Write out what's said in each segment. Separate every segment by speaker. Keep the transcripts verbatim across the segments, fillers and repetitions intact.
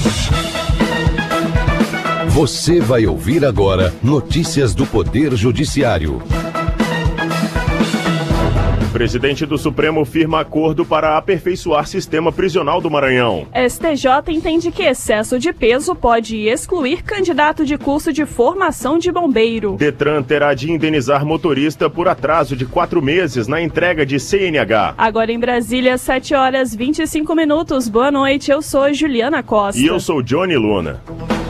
Speaker 1: Você vai ouvir agora notícias do Poder Judiciário.
Speaker 2: O presidente do Supremo firma acordo para aperfeiçoar sistema prisional do Maranhão.
Speaker 3: S T J entende que excesso de peso pode excluir candidato de curso de formação de bombeiro.
Speaker 2: Detran terá de indenizar motorista por atraso de quatro meses na entrega de C N H.
Speaker 3: Agora em Brasília, sete horas e vinte e cinco minutos. Boa noite, eu sou Juliana Costa.
Speaker 2: E eu sou Johnny Luna.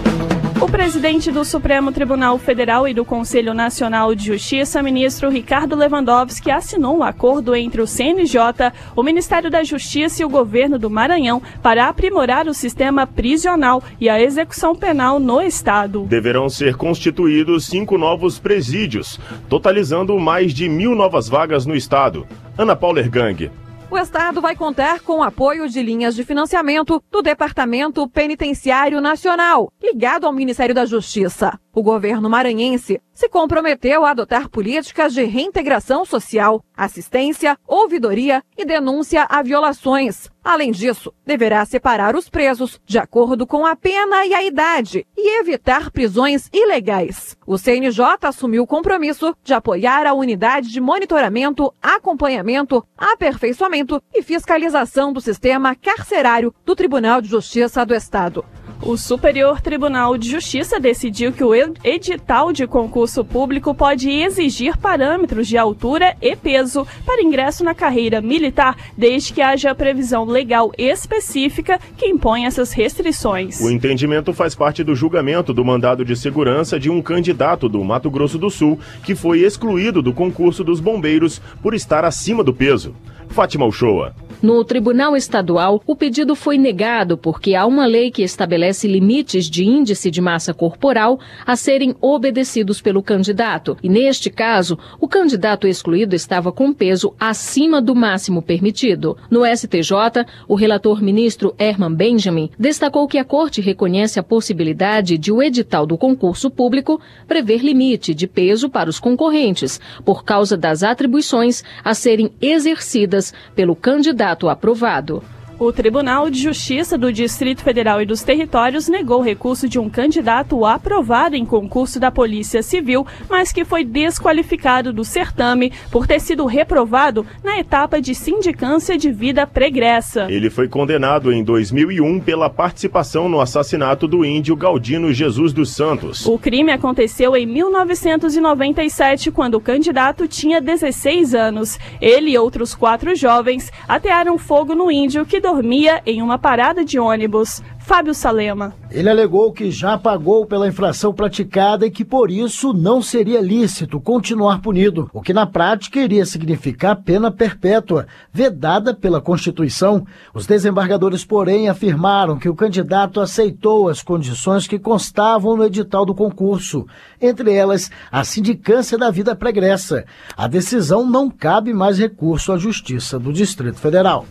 Speaker 3: O presidente do Supremo Tribunal Federal e do Conselho Nacional de Justiça, ministro Ricardo Lewandowski, assinou um acordo entre o C N J, o Ministério da Justiça e o governo do Maranhão para aprimorar o sistema prisional e a execução penal no estado.
Speaker 2: Deverão ser constituídos cinco novos presídios, totalizando mais de mil novas vagas no estado. Ana Paula Ergang.
Speaker 4: O Estado vai contar com o apoio de linhas de financiamento do Departamento Penitenciário Nacional, ligado ao Ministério da Justiça. O governo maranhense se comprometeu a adotar políticas de reintegração social, assistência, ouvidoria e denúncia a violações. Além disso, deverá separar os presos de acordo com a pena e a idade e evitar prisões ilegais. O C N J assumiu o compromisso de apoiar a unidade de monitoramento, acompanhamento, aperfeiçoamento e fiscalização do sistema carcerário do Tribunal de Justiça do Estado.
Speaker 3: O Superior Tribunal de Justiça decidiu que o edital de concurso público pode exigir parâmetros de altura e peso para ingresso na carreira militar, desde que haja previsão legal específica que impõe essas restrições.
Speaker 2: O entendimento faz parte do julgamento do mandado de segurança de um candidato do Mato Grosso do Sul que foi excluído do concurso dos bombeiros por estar acima do peso. Fátima Uchoa.
Speaker 5: No Tribunal Estadual, o pedido foi negado porque há uma lei que estabelece limites de índice de massa corporal a serem obedecidos pelo candidato. E, neste caso, o candidato excluído estava com peso acima do máximo permitido. No S T J, o relator ministro Herman Benjamin destacou que a Corte reconhece a possibilidade de o edital do concurso público prever limite de peso para os concorrentes, por causa das atribuições a serem exercidas pelo candidato aprovado.
Speaker 3: O Tribunal de Justiça do Distrito Federal e dos Territórios negou o recurso de um candidato aprovado em concurso da Polícia Civil, mas que foi desqualificado do certame por ter sido reprovado na etapa de sindicância de vida pregressa.
Speaker 2: Ele foi condenado em dois mil e um pela participação no assassinato do índio Galdino Jesus dos Santos.
Speaker 3: O crime aconteceu em mil novecentos e noventa e sete, quando o candidato tinha dezesseis anos. Ele e outros quatro jovens atearam fogo no índio que dormia em uma parada de ônibus. Fábio Salema.
Speaker 6: Ele alegou que já pagou pela infração praticada e que por isso não seria lícito continuar punido, o que na prática iria significar pena perpétua, vedada pela Constituição. Os desembargadores, porém, afirmaram que o candidato aceitou as condições que constavam no edital do concurso, entre elas a sindicância da vida pregressa. A decisão não cabe mais recurso à Justiça do Distrito Federal.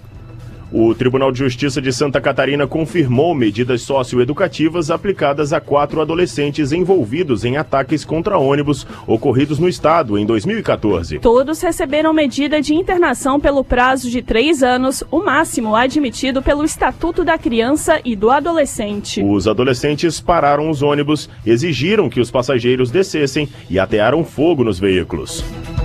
Speaker 2: O Tribunal de Justiça de Santa Catarina confirmou medidas socioeducativas aplicadas a quatro adolescentes envolvidos em ataques contra ônibus ocorridos no estado em dois mil e quatorze.
Speaker 3: Todos receberam medida de internação pelo prazo de três anos, o máximo admitido pelo Estatuto da Criança e do Adolescente.
Speaker 2: Os adolescentes pararam os ônibus, exigiram que os passageiros descessem e atearam fogo nos veículos.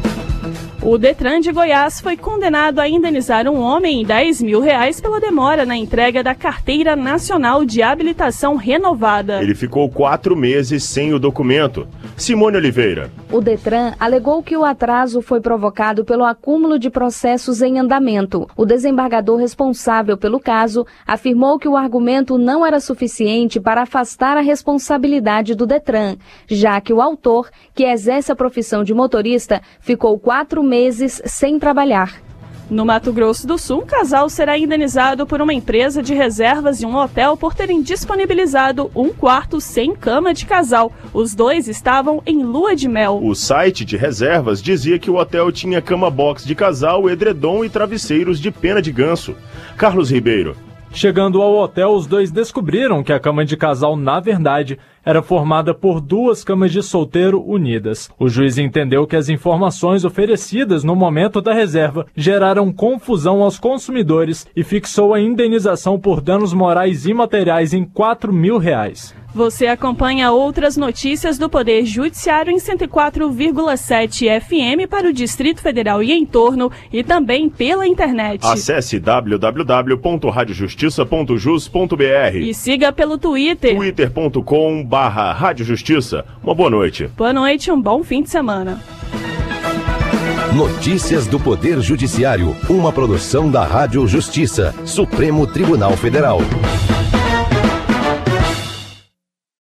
Speaker 3: O Detran de Goiás foi condenado a indenizar um homem em dez mil reais pela demora na entrega da Carteira Nacional de Habilitação renovada.
Speaker 2: Ele ficou quatro meses sem o documento. Simone Oliveira.
Speaker 7: O Detran alegou que o atraso foi provocado pelo acúmulo de processos em andamento. O desembargador responsável pelo caso afirmou que o argumento não era suficiente para afastar a responsabilidade do Detran, já que o autor, que exerce a profissão de motorista, ficou quatro meses sem trabalhar.
Speaker 3: No Mato Grosso do Sul, um casal será indenizado por uma empresa de reservas e um hotel por terem disponibilizado um quarto sem cama de casal. Os dois estavam em lua de mel.
Speaker 2: O site de reservas dizia que o hotel tinha cama box de casal, edredom e travesseiros de pena de ganso. Carlos Ribeiro.
Speaker 8: Chegando ao hotel, os dois descobriram que a cama de casal, na verdade, era formada por duas camas de solteiro unidas. O juiz entendeu que as informações oferecidas no momento da reserva geraram confusão aos consumidores e fixou a indenização por danos morais e materiais em quatro mil reais.
Speaker 3: Você acompanha outras notícias do Poder Judiciário em cento e quatro vírgula sete F M para o Distrito Federal e entorno e também pela internet.
Speaker 2: Acesse w w w ponto rádio justiça ponto jus ponto b r
Speaker 3: e siga pelo Twitter.
Speaker 2: twitter ponto com barra rádio justiça. Uma boa noite.
Speaker 3: Boa noite e um bom fim de semana.
Speaker 1: Notícias do Poder Judiciário, uma produção da Rádio Justiça, Supremo Tribunal Federal.